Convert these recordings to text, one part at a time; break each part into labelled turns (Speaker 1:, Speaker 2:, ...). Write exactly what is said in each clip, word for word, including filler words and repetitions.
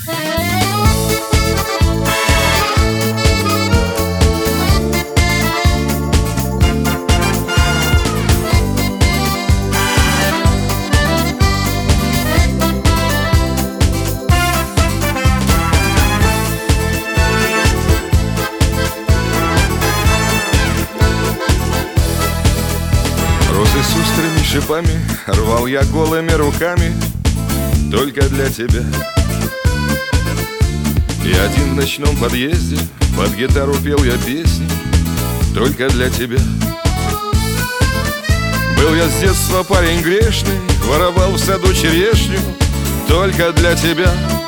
Speaker 1: Розы с острыми шипами рвал я голыми руками только для тебя. И один в ночном подъезде под гитару пел я песни только для тебя. Был я с детства парень грешный, воровал в саду черешню только для тебя.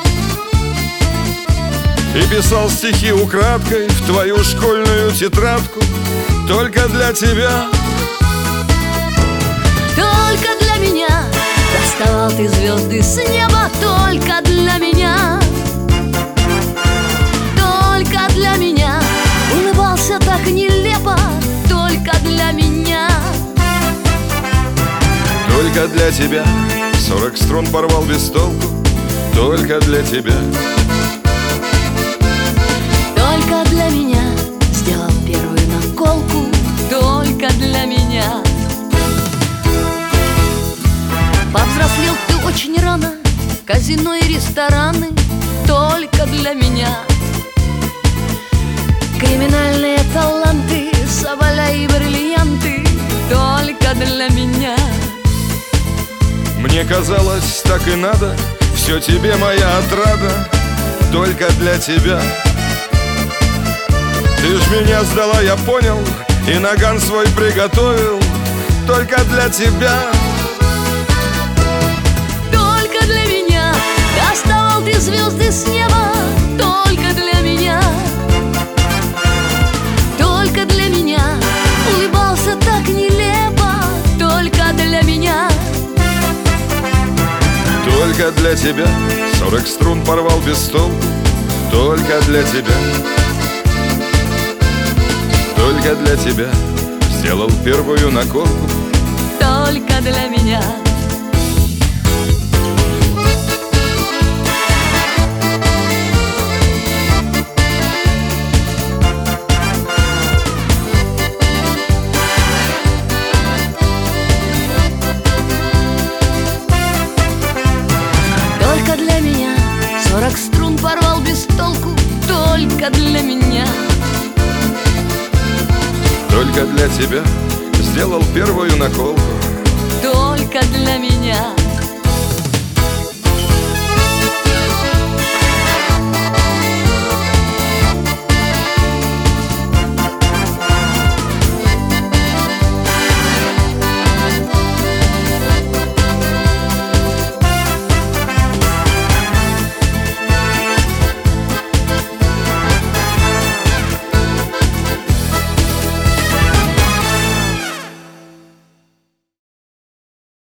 Speaker 1: И писал стихи украдкой в твою школьную тетрадку только для тебя.
Speaker 2: Только для меня доставал ты звезды с неба, только для меня. Только для меня улыбался так нелепо, только для меня.
Speaker 1: Только для тебя сорок струн порвал без толку, только для тебя.
Speaker 2: Только для меня сделал первую наколку, только для меня. Повзрослел ты очень рано, казино и рестораны только для меня. Криминальные таланты, соболя и бриллианты только для меня.
Speaker 1: Мне казалось, так и надо, все тебе моя отрада только для тебя. Ты ж меня сдала, я понял, и наган свой приготовил только для тебя.
Speaker 2: Только для меня доставал ты звезды с неба, только для меня. Только для меня улыбался так нелепо, только для меня.
Speaker 1: Только для тебя сорок струн порвал без толку, только для тебя. Только для тебя сделал первую наколку,
Speaker 2: только для меня. Только для меня сорок струн порвал без толку, только для меня.
Speaker 1: Только для тебя сделал первую наколку,
Speaker 2: только для меня.